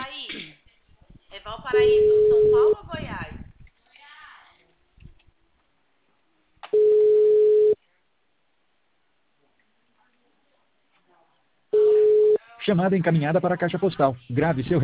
Thaís, é Valparaíso, São Paulo ou Goiás? Chamada encaminhada para a caixa postal. Grave seu